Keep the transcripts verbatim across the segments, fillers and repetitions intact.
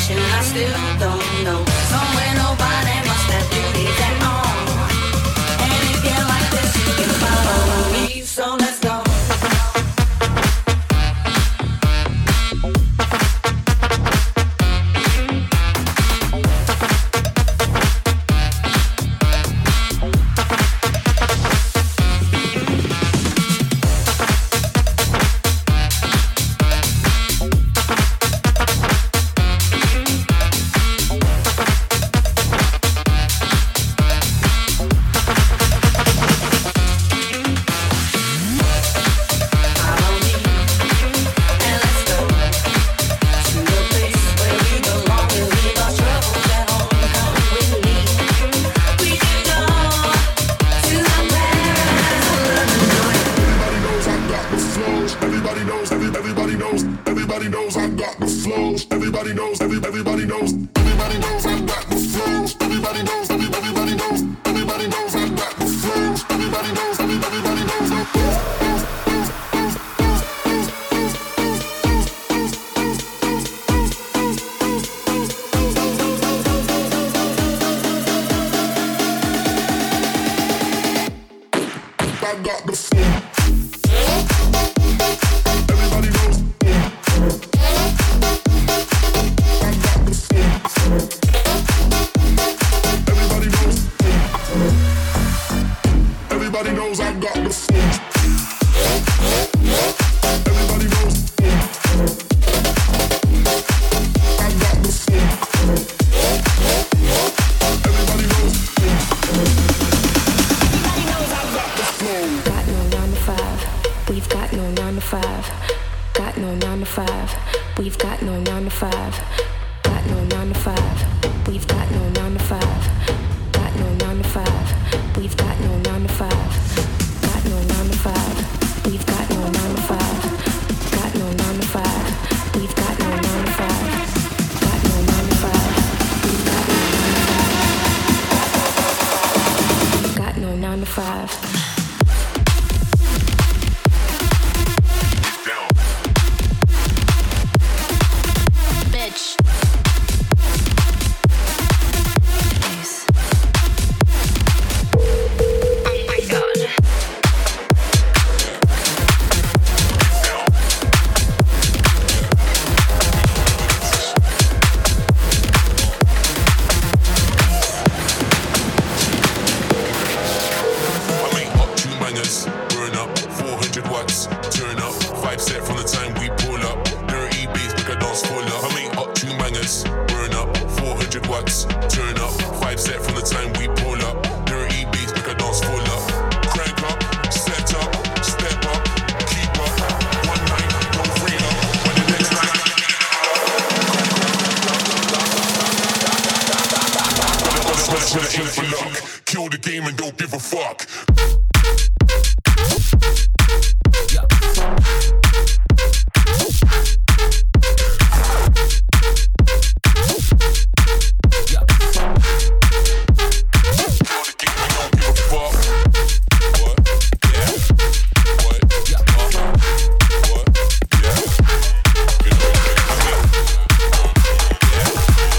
destination, I still don't know. Somewhere nobody must have beauty at all. And if you like this, you can follow me, so let's go.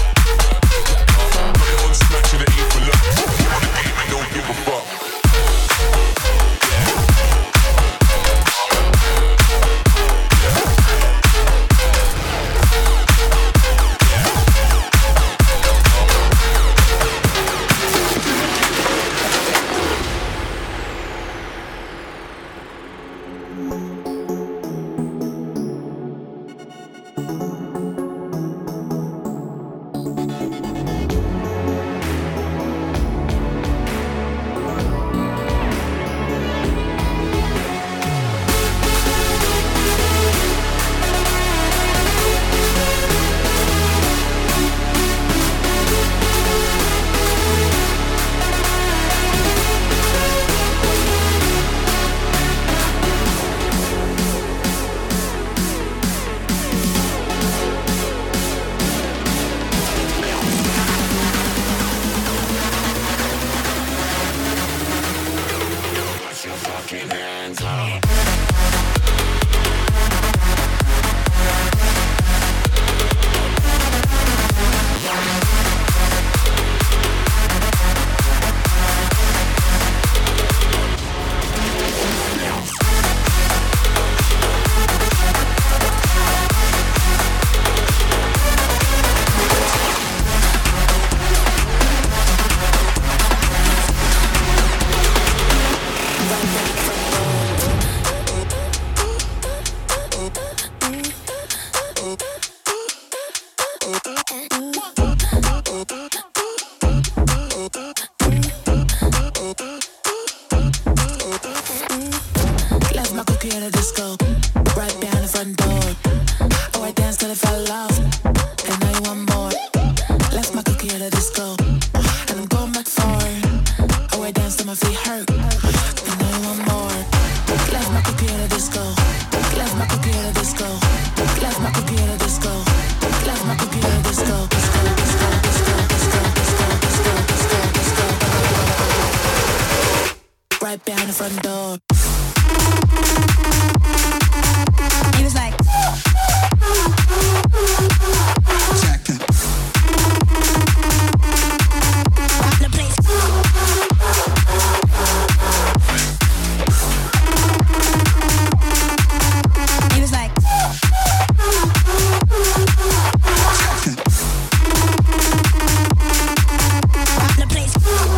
Don't give a fuck. disco, right behind the front door. Oh, I danced till I fell off, and now you want more. Left my cookie at the disco, and I'm going back for it. Oh, I danced till my feet hurt, and now you want more. Left my cookie at the disco, left my cookie at the disco, left my cookie at the disco, left my cookie at the disco, disco, disco, disco, disco, disco, disco, disco, disco. Right behind the front door. He was like, check it. Rock the place. He was like, check it. Rock the place.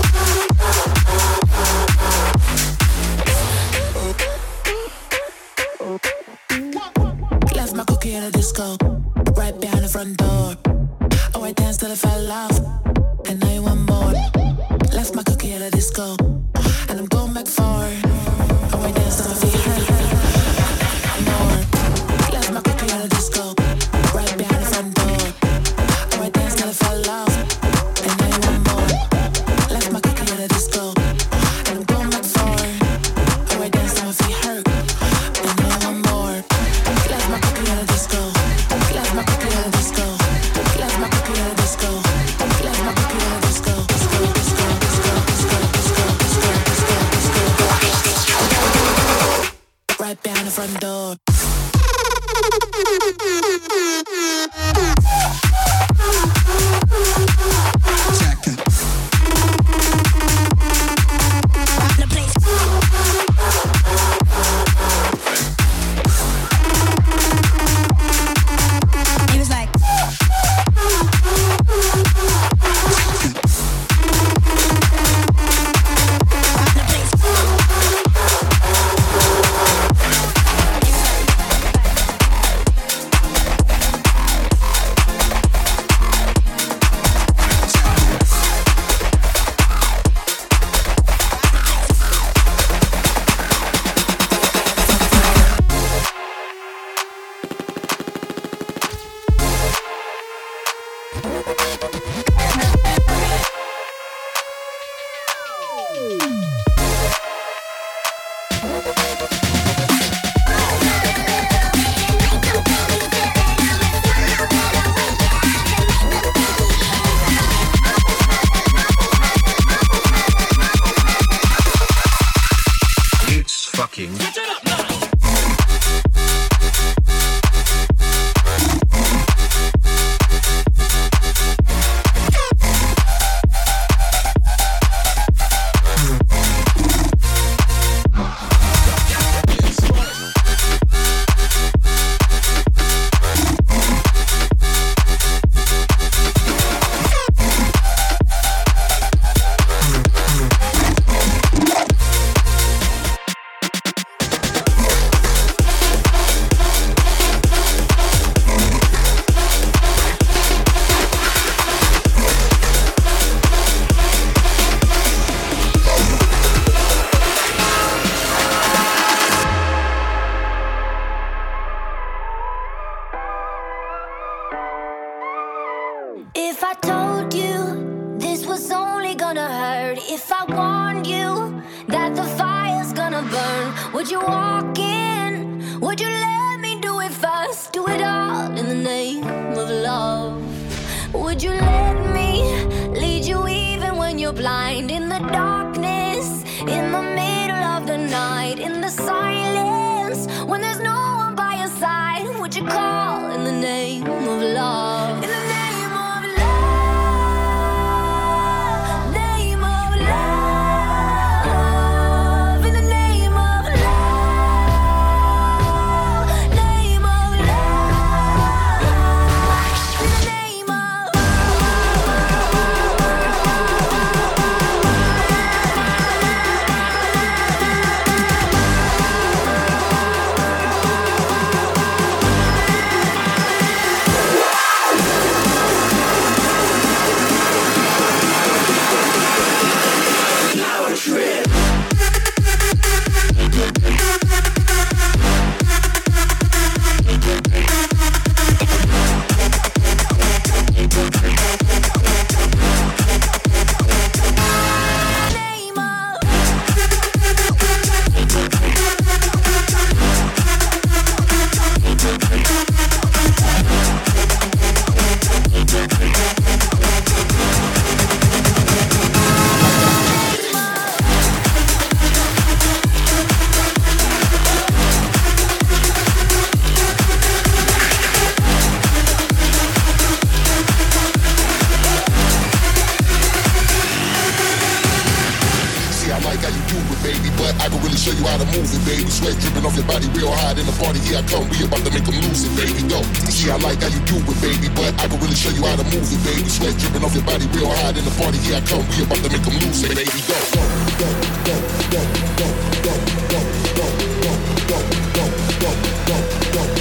Left my cookie at the disco, right behind the front door. Oh, I danced till I fell off, and now you want more. Left my cookie at the disco, and I'm going back for it. Oh, I danced till my feet hurt. More. Left my cookie at the disco, right behind the front door. Oh, I danced till I fell off, and now you want more. Left my cookie at the disco, and I'm going back for it. Oh, I danced till my feet hurt, and now you want more. Left my cookie at the disco, left my cookie at the disco, left my cookie at the disco, left my cookie at the disco, disco, disco, disco, disco, disco, disco, disco, disco. Right behind the front door. Check it. Rock the place. He was like, rock the place. It's fucking. If I told you this was only gonna hurt, if I warned you that the fire's gonna burn, would you walk in? Would you let me do it first? Do it all in the name of love. Would you let me lead you even when you're blind? In the darkness, in the middle of the night, in the silence, when there's no one by your side, would you call in the name of love? In the name of love, name of love, in the name of love, name of love, in the name of party, here I come, we about to make them lose it, baby, go. See, I like how you do it, baby, but I can really show you how to move it, baby. Sweat dripping off your body real hard in the party, here I come, we about to make them lose it, baby, go. Go, go, go, go, go, go, go, go, go, go, go, go, go, go.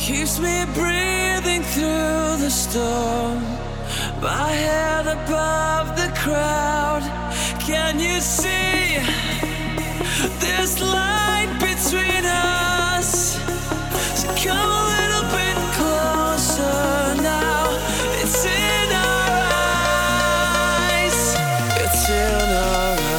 keeps me breathing through the storm. My head above the crowd. Can you see there's light between us? So come a little bit closer now. It's in our eyes. It's in our eyes.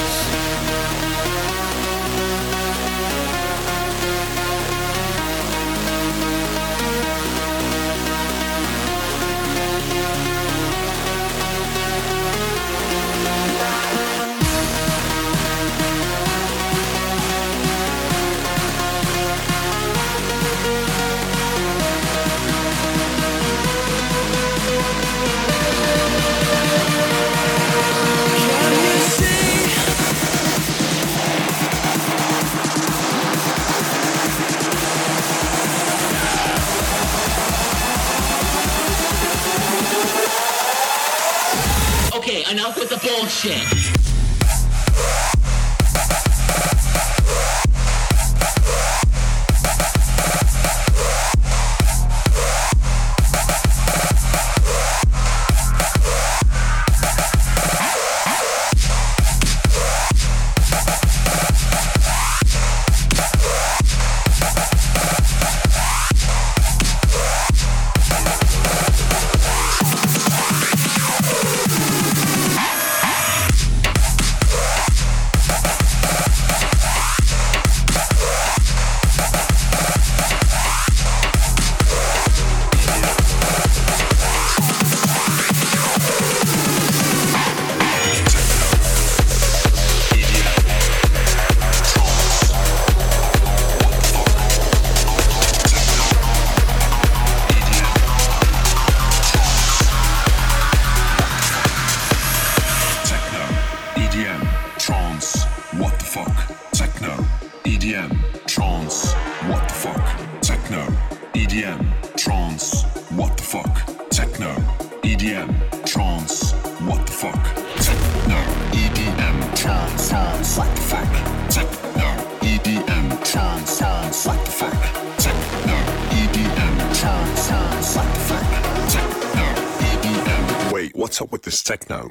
Okay, enough with the bullshit. What's up with this techno?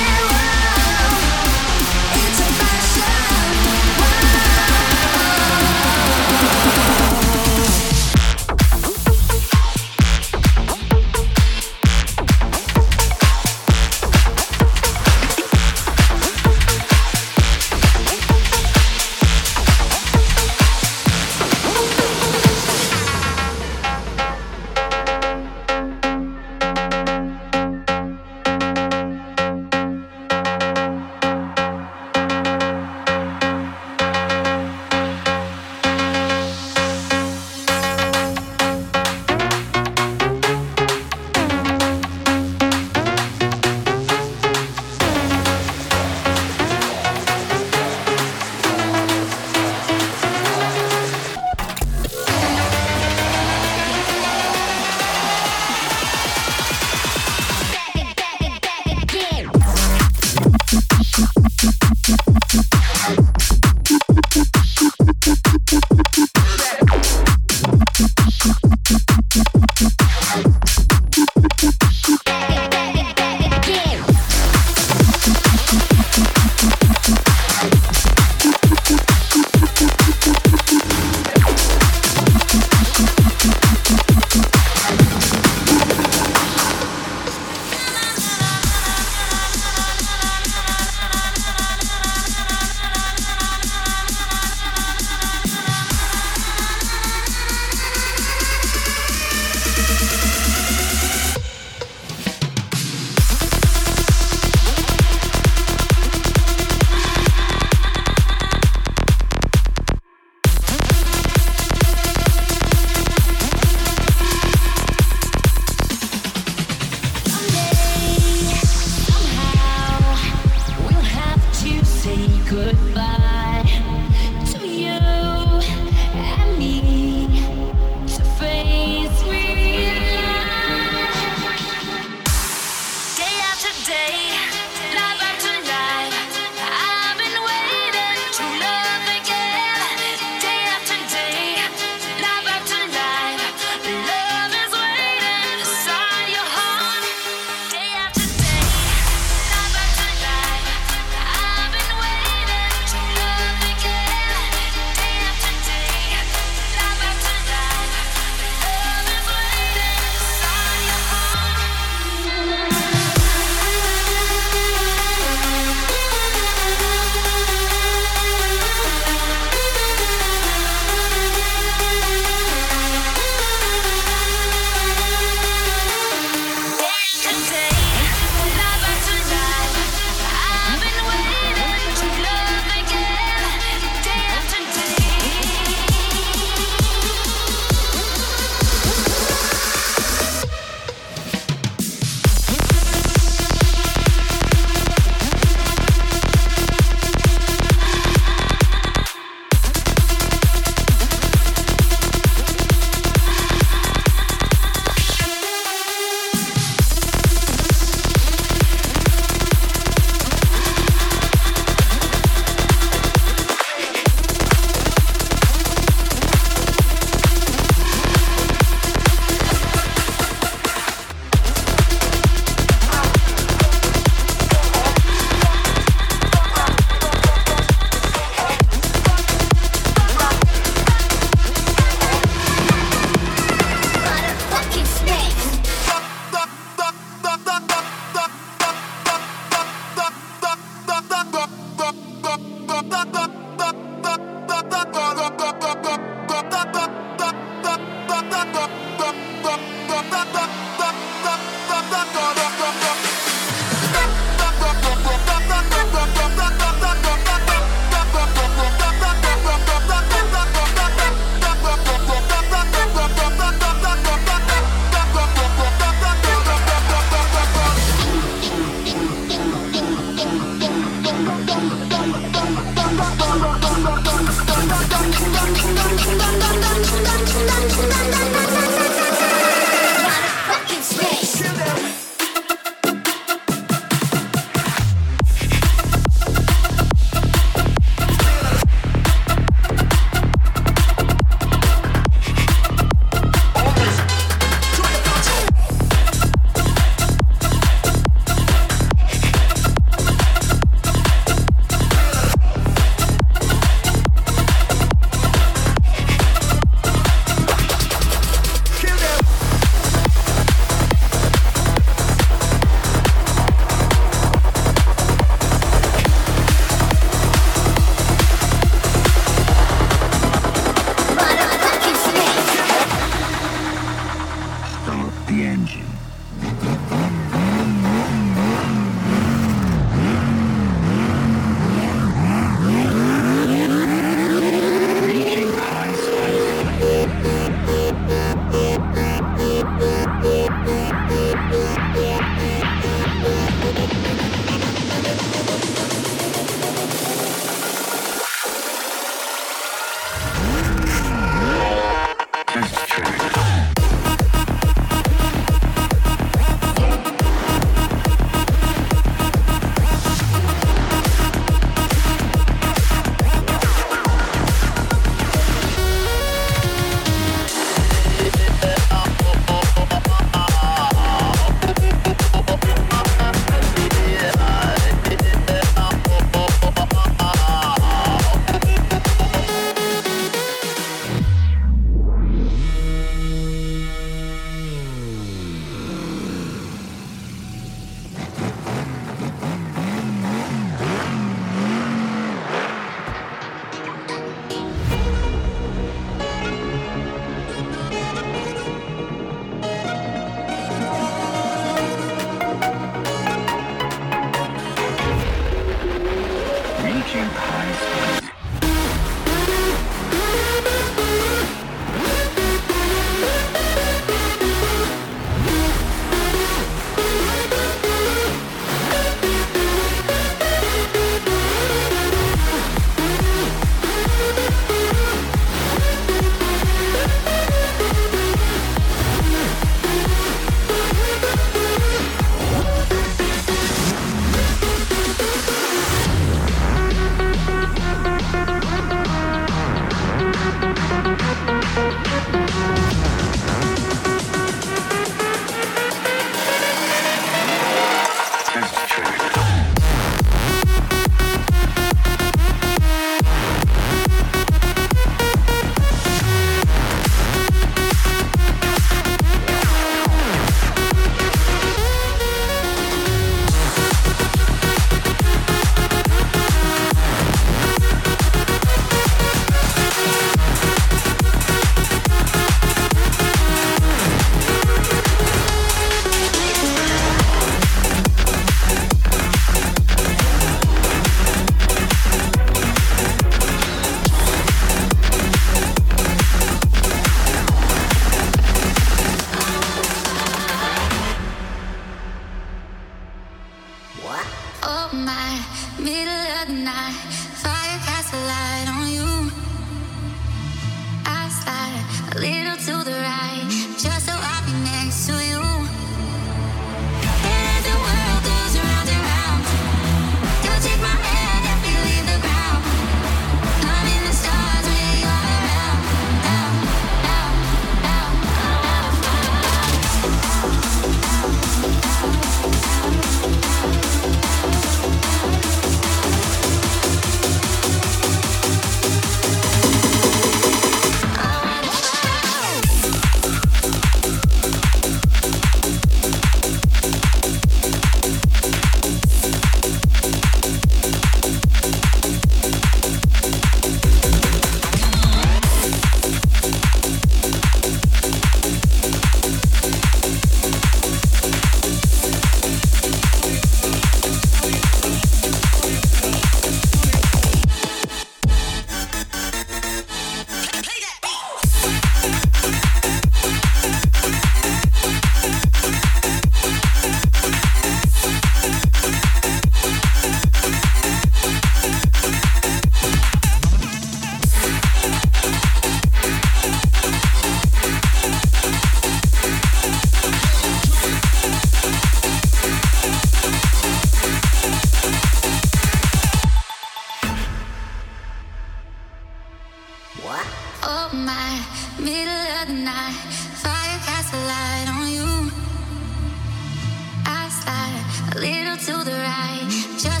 Oh my, middle of the night, fire casts a light on you. I slide a little to the right, just